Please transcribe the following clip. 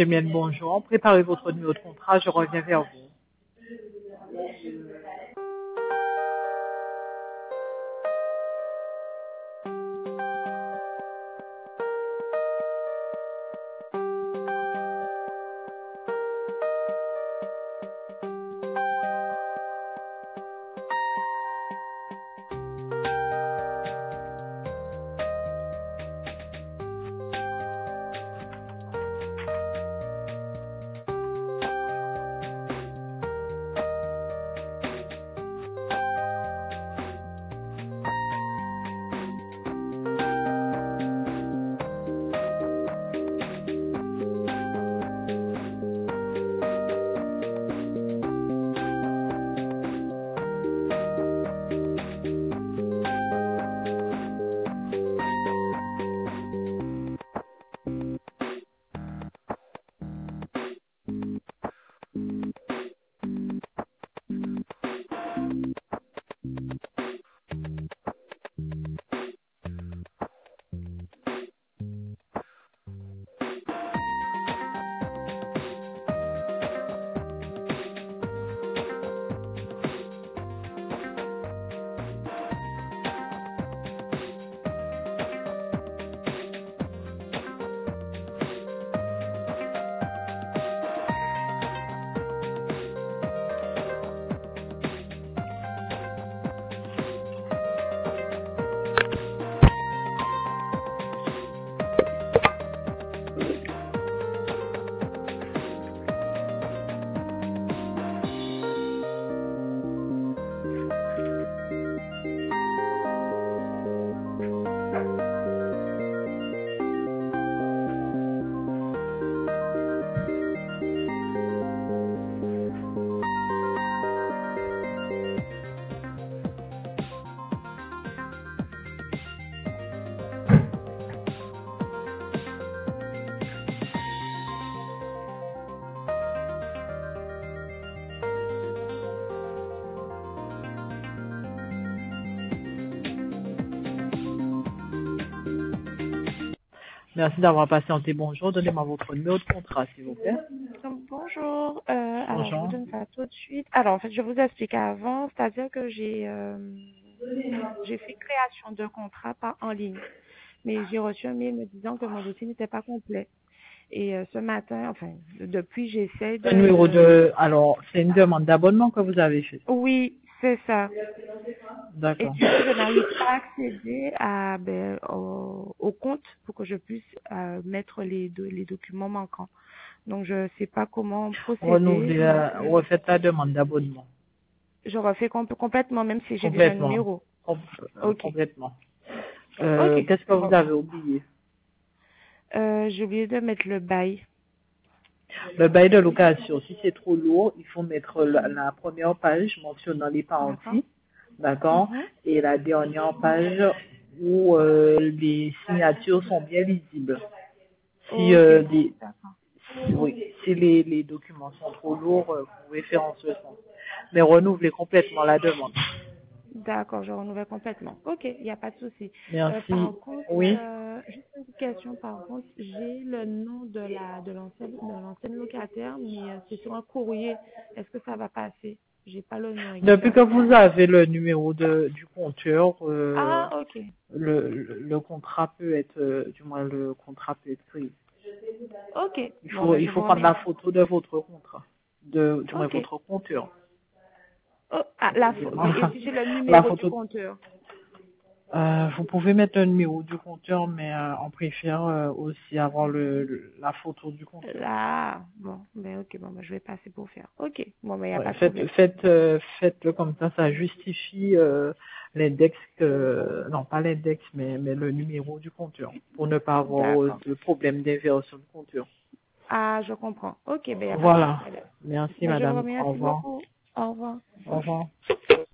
Gémienne, bonjour. Préparez votre numéro de contrat, je reviens vers vous. Merci d'avoir patienté. Bonjour, donnez-moi votre numéro de contrat, s'il vous plaît. Bonjour. Alors, je vous Bonjour. donne ça tout de suite. Alors, en fait, je vous explique avant, c'est-à-dire que j'ai fait création de contrat en ligne, mais j'ai reçu un mail me disant que mon dossier n'était pas complet. Et ce matin, enfin, depuis, j'essaie Le numéro de... alors, c'est une demande d'abonnement que vous avez fait. Oui, c'est ça. Et D'accord. du coup, je n'arrive pas à accéder au compte pour que je puisse mettre les documents manquants. Donc, je ne sais pas comment procéder. Refaites la demande d'abonnement. Je refais complètement, même si j'ai déjà un Complètement. numéro. Ok. Complètement. Ok. Qu'est-ce que vous Bon. avez oublié? J'ai oublié de mettre le bail. Le bail de location, si c'est trop lourd, il faut mettre la première page mentionnant les D'accord. parties, d'accord, Mhm. et la dernière page où les signatures sont bien lisibles. Si, Ok. D'accord. si les documents sont trop lourds, vous pouvez faire en ce sens. Mais renouvelez complètement la demande. D'accord, je renouvelle complètement. Ok, il n'y a pas de souci. Merci. Par contre, Oui. juste une question, par contre, j'ai le nom de l'ancienne locataire, mais c'est sur un courrier. Est-ce que ça va passer? J'ai pas le nom Depuis exact. que vous avez le numéro du compteur, Ah, ok. le contrat peut être, du moins le contrat peut être pris. Ok. Bon, ben, Il je faut vous prendre la remercie. photo de votre contrat, du moins Ok. votre compteur. Oh, ah, Excusez-moi. et si j'ai le La numéro du photo. compteur? Vous pouvez mettre le numéro du compteur, mais on préfère aussi avoir la photo du compteur. Là, bon, ben ok, bon, ben je vais passer pour faire. Ok, bon, ben il n'y a Ouais, pas de problème. faites-le comme ça justifie l'index non pas l'index, mais le numéro du compteur, pour ne pas avoir D'accord. de problème d'inversion de compteur. Ah, je comprends. Ok, ben il n'y a pas de Voilà. problème. Merci Ben, je vous madame. Au remercie revoir. beaucoup. Au revoir. Au revoir.